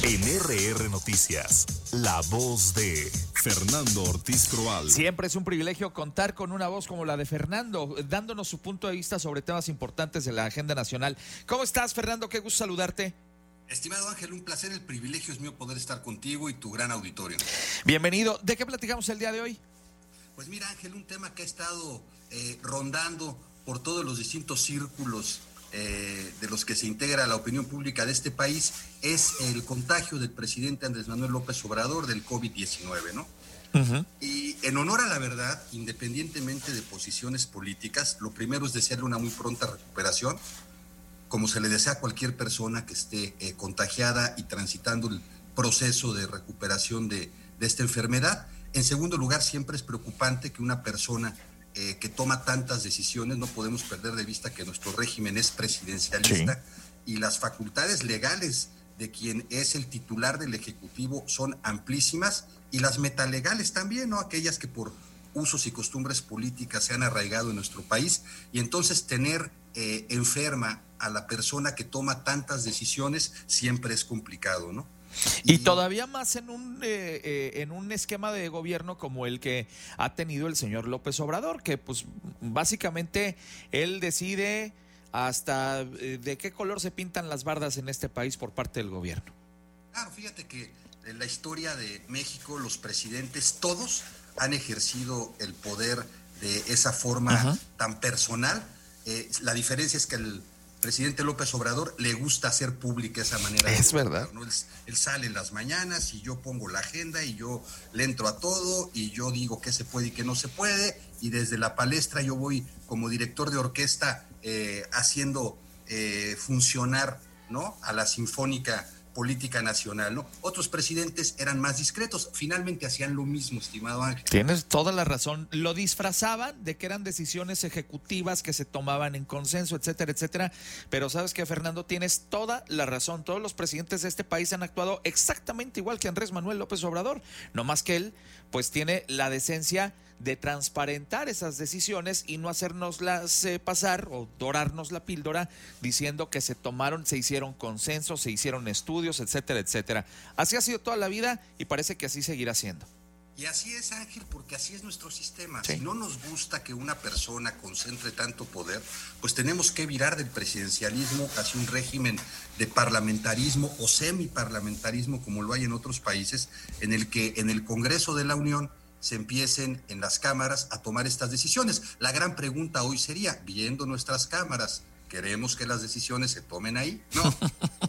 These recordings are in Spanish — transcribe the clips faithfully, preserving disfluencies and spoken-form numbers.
En R R Noticias, la voz de Fernando Ortiz Croal. Siempre es un privilegio contar con una voz como la de Fernando, dándonos su punto de vista sobre temas importantes de la agenda nacional. ¿Cómo estás, Fernando? Qué gusto saludarte. Estimado Ángel, un placer, el privilegio es mío poder estar contigo y tu gran auditorio. Bienvenido. ¿De qué platicamos el día de hoy? Pues mira, Ángel, un tema que ha estado eh, rondando por todos los distintos círculos eh, de los que se integra la opinión pública de este país es el contagio del presidente Andrés Manuel López Obrador del COVID diecinueve, ¿no? Uh-huh. Y en honor a la verdad, independientemente de posiciones políticas, lo primero es desearle una muy pronta recuperación, como se le desea a cualquier persona que esté eh, contagiada y transitando el proceso de recuperación de, de esta enfermedad. En segundo lugar, siempre es preocupante que una persona eh, que toma tantas decisiones, no podemos perder de vista que nuestro régimen es presidencialista, sí, y las facultades legales de quien es el titular del Ejecutivo son amplísimas, y las metalegales también, ¿no? Aquellas que por usos y costumbres políticas se han arraigado en nuestro país, y entonces tener eh, enferma a la persona que toma tantas decisiones siempre es complicado, ¿no? Y, y todavía más en un eh, eh, en un esquema de gobierno como el que ha tenido el señor López Obrador, que pues básicamente él decide hasta eh, de qué color se pintan las bardas en este país por parte del gobierno. Claro, fíjate que en la historia de México los presidentes todos han ejercido el poder de esa forma, ajá, tan personal. Eh, la diferencia es que el presidente López Obrador le gusta hacer pública esa manera. Es de verdad. ¿no? Él, él sale en las mañanas y yo pongo la agenda y yo le entro a todo y yo digo qué se puede y qué no se puede, y desde la palestra yo voy como director de orquesta eh, haciendo eh, funcionar, ¿no?, a la Sinfónica Política Nacional, ¿no? Otros presidentes eran más discretos, finalmente hacían lo mismo, estimado Ángel. Tienes toda la razón, lo disfrazaban de que eran decisiones ejecutivas que se tomaban en consenso, etcétera, etcétera, pero sabes que, Fernando, tienes toda la razón, todos los presidentes de este país han actuado exactamente igual que Andrés Manuel López Obrador, no más que él pues tiene la decencia de transparentar esas decisiones y no hacernoslas eh, pasar o dorarnos la píldora diciendo que se tomaron, se hicieron consensos, se hicieron estudios, etcétera, etcétera. Así ha sido toda la vida y parece que así seguirá siendo. Y así es, Ángel, porque así es nuestro sistema. Sí. Si no nos gusta que una persona concentre tanto poder, pues tenemos que virar del presidencialismo hacia un régimen de parlamentarismo o semiparlamentarismo, como lo hay en otros países, en el que en el Congreso de la Unión se empiecen en las cámaras a tomar estas decisiones. La gran pregunta hoy sería, viendo nuestras cámaras, ¿queremos que las decisiones se tomen ahí? No.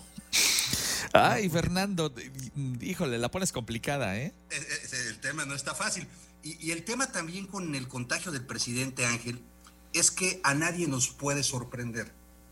Ay, Fernando, híjole, la pones complicada, ¿eh? El tema no está fácil. Y, y el tema también con el contagio del presidente, Ángel, es que a nadie nos puede sorprender.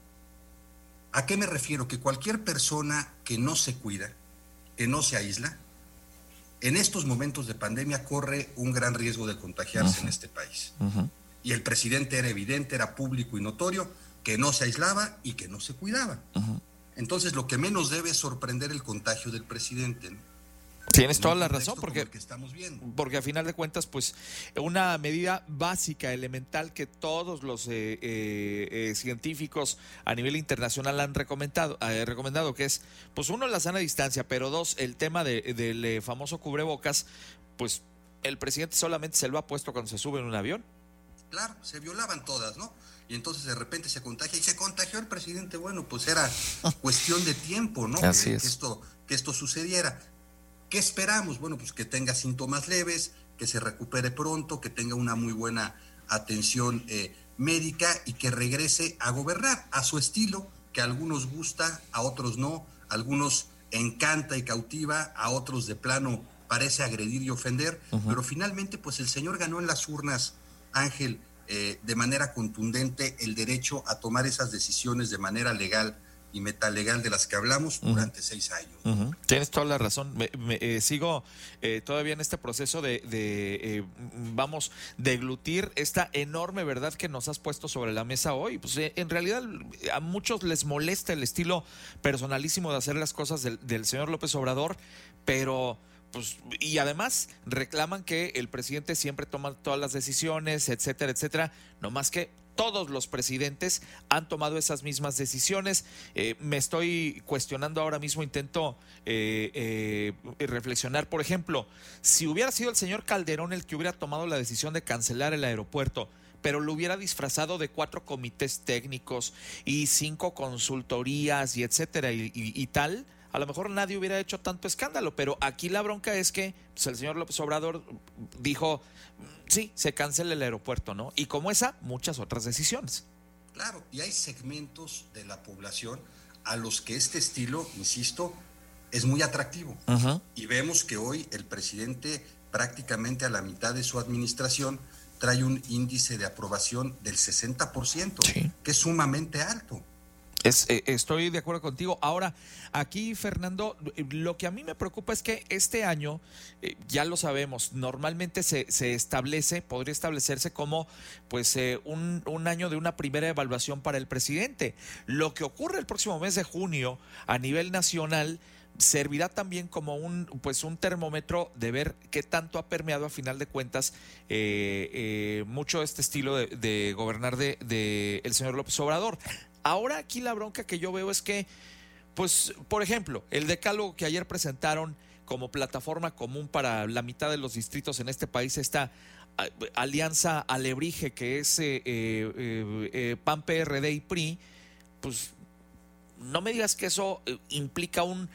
¿A qué me refiero? Que cualquier persona que no se cuida, que no se aísla, en estos momentos de pandemia corre un gran riesgo de contagiarse, uh-huh, en este país. Uh-huh. Y el presidente era evidente, era público y notorio, que no se aislaba y que no se cuidaba. Uh-huh. Entonces, lo que menos debe es sorprender el contagio del presidente, ¿no? Tienes toda la razón, porque, que estamos viendo. porque a final de cuentas, pues, una medida básica, elemental, que todos los eh, eh, eh, científicos a nivel internacional han recomendado, eh, recomendado, que es, pues, uno, la sana distancia, pero dos, el tema de, del eh, famoso cubrebocas, pues, el presidente solamente se lo ha puesto cuando se sube en un avión. Claro, se violaban todas, ¿no? Y entonces de repente se contagia y se contagió el presidente. Bueno, pues era cuestión de tiempo, ¿no? Así que, es. que esto, que esto sucediera. ¿Qué esperamos? Bueno, pues que tenga síntomas leves, que se recupere pronto, que tenga una muy buena atención eh, médica y que regrese a gobernar a su estilo, que a algunos gusta, a otros no, a algunos encanta y cautiva, a otros de plano parece agredir y ofender, uh-huh, pero finalmente pues el señor ganó en las urnas, Ángel, eh, de manera contundente el derecho a tomar esas decisiones de manera legal y metalegal de las que hablamos durante uh-huh. seis años. Uh-huh. Tienes toda la razón. Me, me, eh, sigo eh, todavía en este proceso de, de eh, vamos, deglutir esta enorme verdad que nos has puesto sobre la mesa hoy. Pues eh, en realidad a muchos les molesta el estilo personalísimo de hacer las cosas del, del señor López Obrador, pero pues, y además reclaman que el presidente siempre toma todas las decisiones, etcétera, etcétera, no más que todos los presidentes han tomado esas mismas decisiones. Eh, me estoy cuestionando ahora mismo, intento eh, eh, reflexionar. Por ejemplo, si hubiera sido el señor Calderón el que hubiera tomado la decisión de cancelar el aeropuerto, pero lo hubiera disfrazado de cuatro comités técnicos y cinco consultorías y etcétera y, y, y tal, a lo mejor nadie hubiera hecho tanto escándalo. Pero aquí la bronca es que pues, el señor López Obrador dijo, sí, se cancela el aeropuerto, ¿no? Y como esa, muchas otras decisiones. Claro, y hay segmentos de la población a los que este estilo, insisto, es muy atractivo. Uh-huh. Y vemos que hoy el presidente, prácticamente a la mitad de su administración, trae un índice de aprobación del sesenta por ciento, sí, que es sumamente alto. Es, eh, estoy de acuerdo contigo. Ahora, aquí, Fernando, lo que a mí me preocupa es que este año, eh, ya lo sabemos, normalmente se, se establece, podría establecerse como pues eh, un, un año de una primera evaluación para el presidente. Lo que ocurre el próximo mes de junio a nivel nacional servirá también como un pues un termómetro de ver qué tanto ha permeado a final de cuentas eh, eh, mucho este estilo de, de gobernar de, de el señor López Obrador. Ahora aquí la bronca que yo veo es que, pues, por ejemplo, el decálogo que ayer presentaron como plataforma común para la mitad de los distritos en este país, esta alianza alebrije que es eh, eh, eh, P A N, P R D y P R I, pues no me digas que eso implica un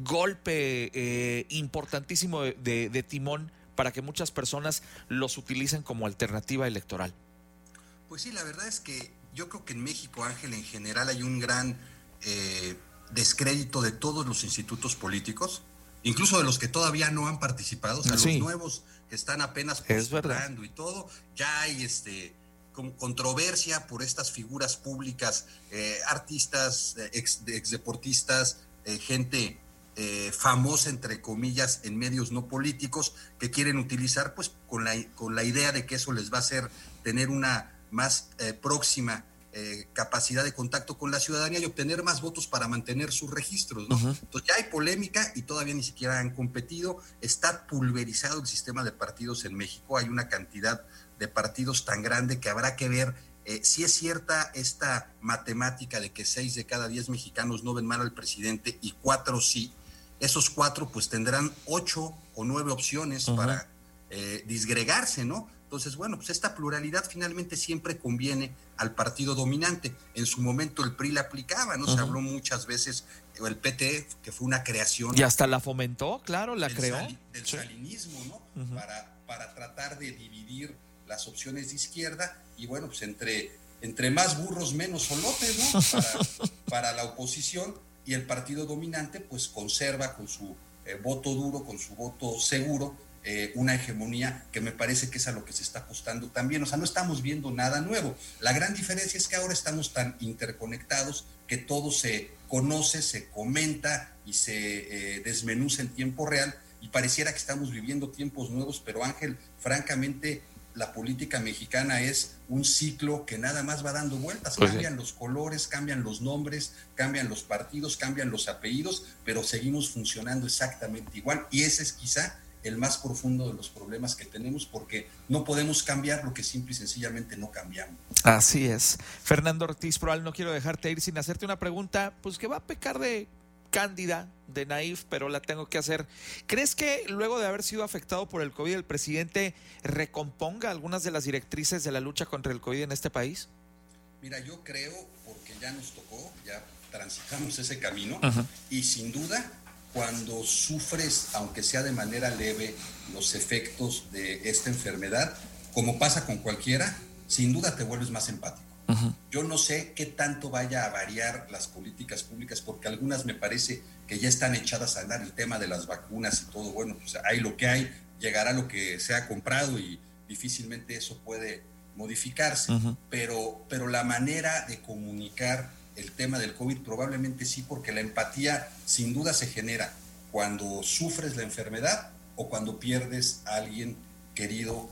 golpe eh, importantísimo de, de, de timón para que muchas personas los utilicen como alternativa electoral. Pues sí, la verdad es que yo creo que en México, Ángel, en general hay un gran eh, descrédito de todos los institutos políticos, incluso de los que todavía no han participado, o sea, sí, los nuevos que están apenas postulando y todo, ya hay este como controversia por estas figuras públicas, eh, artistas, ex, ex deportistas, eh, gente eh, famosa, entre comillas, en medios no políticos, que quieren utilizar pues con la, con la idea de que eso les va a hacer tener una más eh, próxima eh, capacidad de contacto con la ciudadanía y obtener más votos para mantener sus registros, ¿no? Uh-huh. Entonces ya hay polémica y todavía ni siquiera han competido. Está pulverizado el sistema de partidos en México, hay una cantidad de partidos tan grande que habrá que ver eh, si es cierta esta matemática de que seis de cada diez mexicanos no ven mal al presidente y cuatro sí. Esos cuatro pues tendrán ocho o nueve opciones uh-huh. para eh, disgregarse, ¿no? Entonces, bueno, pues esta pluralidad finalmente siempre conviene al partido dominante. En su momento el P R I la aplicaba, ¿no? Uh-huh. Se habló muchas veces, el P T, que fue una creación. Y hasta la fomentó, claro, la del creó. Sali, del sí. salinismo, ¿no? Uh-huh. Para, para tratar de dividir las opciones de izquierda y bueno, pues entre, entre más burros, menos solotes, ¿no? Para, para la oposición y el partido dominante, pues conserva con su eh, voto duro, con su voto seguro, Eh, una hegemonía que me parece que es a lo que se está apostando también. O sea, no estamos viendo nada nuevo. La gran diferencia es que ahora estamos tan interconectados que todo se conoce, se comenta y se eh, desmenuza en tiempo real y pareciera que estamos viviendo tiempos nuevos, pero Ángel, francamente, la política mexicana es un ciclo que nada más va dando vueltas. Pues cambian sí. los colores, cambian los nombres, cambian los partidos, cambian los apellidos, pero seguimos funcionando exactamente igual y ese es quizá el más profundo de los problemas que tenemos, porque no podemos cambiar lo que simple y sencillamente no cambiamos. Así es. Fernando Ortiz Proal, no quiero dejarte ir sin hacerte una pregunta, pues que va a pecar de cándida, de naif, pero la tengo que hacer. ¿Crees que luego de haber sido afectado por el COVID, el presidente recomponga algunas de las directrices de la lucha contra el COVID en este país? Mira, yo creo, porque ya nos tocó, ya transitamos ese camino, uh-huh. y sin duda, cuando sufres, aunque sea de manera leve, los efectos de esta enfermedad, como pasa con cualquiera, sin duda te vuelves más empático. Uh-huh. Yo no sé qué tanto vaya a variar las políticas públicas, porque algunas me parece que ya están echadas a andar, el tema de las vacunas y todo, bueno, pues hay lo que hay, llegará lo que se ha comprado y difícilmente eso puede modificarse, uh-huh. pero, pero la manera de comunicar el tema del COVID probablemente sí, porque la empatía sin duda se genera cuando sufres la enfermedad o cuando pierdes a alguien querido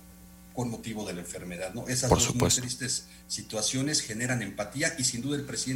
con motivo de la enfermedad, ¿no? Esas Por dos supuesto. muy tristes situaciones generan empatía y sin duda el presidente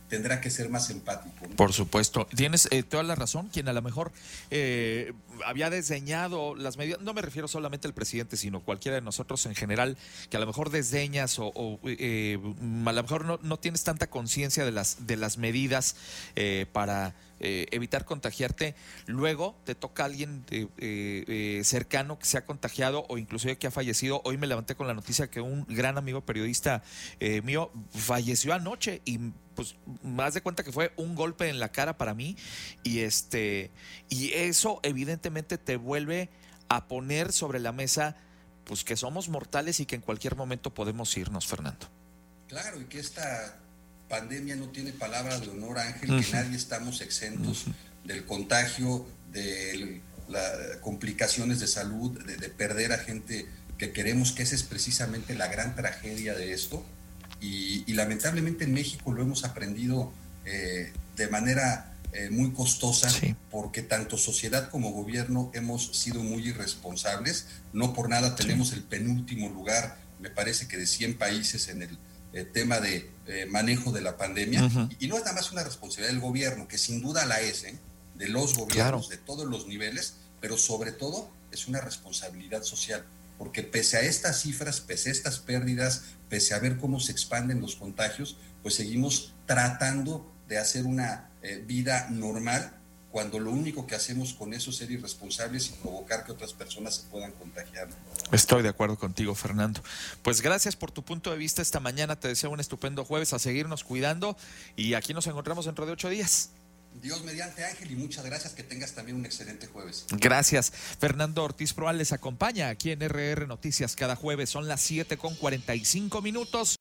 tendrá que ser más empático, ¿no? Por supuesto, tienes eh, toda la razón. Quien a lo mejor eh, había desdeñado las medidas, no me refiero solamente al presidente, sino cualquiera de nosotros en general, que a lo mejor desdeñas o, o eh, a lo mejor no, no tienes tanta conciencia de las, de las medidas eh, para eh, evitar contagiarte. Luego te toca a alguien eh, eh, cercano que se ha contagiado o inclusive que ha fallecido. Hoy me levanté con la noticia que un gran amigo periodista eh, mío falleció anoche y pues más de cuenta que fue un golpe en la cara para mí y este y eso evidentemente te vuelve a poner sobre la mesa pues que somos mortales y que en cualquier momento podemos irnos, Fernando. Claro, y que esta pandemia no tiene palabra de honor, Ángel, uh-huh. que nadie estamos exentos uh-huh. del contagio, de las complicaciones de salud, de, de perder a gente que queremos, que esa es precisamente la gran tragedia de esto. Y, y lamentablemente en México lo hemos aprendido eh, de manera eh, muy costosa, sí. porque tanto sociedad como gobierno hemos sido muy irresponsables. No por nada tenemos sí. el penúltimo lugar, me parece que de cien países en el eh, tema de eh, manejo de la pandemia. Uh-huh. Y, y no es nada más una responsabilidad del gobierno, que sin duda la es, ¿eh? de los gobiernos, claro. de todos los niveles, pero sobre todo es una responsabilidad social. Porque pese a estas cifras, pese a estas pérdidas, pese a ver cómo se expanden los contagios, pues seguimos tratando de hacer una eh, vida normal, cuando lo único que hacemos con eso es ser irresponsables y provocar que otras personas se puedan contagiar. Estoy de acuerdo contigo, Fernando. Pues gracias por tu punto de vista esta mañana, te deseo un estupendo jueves, a seguirnos cuidando y aquí nos encontramos dentro de ocho días. Dios mediante, Ángel, y muchas gracias, que tengas también un excelente jueves. Gracias. Fernando Ortiz Proal les acompaña aquí en R R Noticias cada jueves, son las siete con cuarenta y cinco minutos.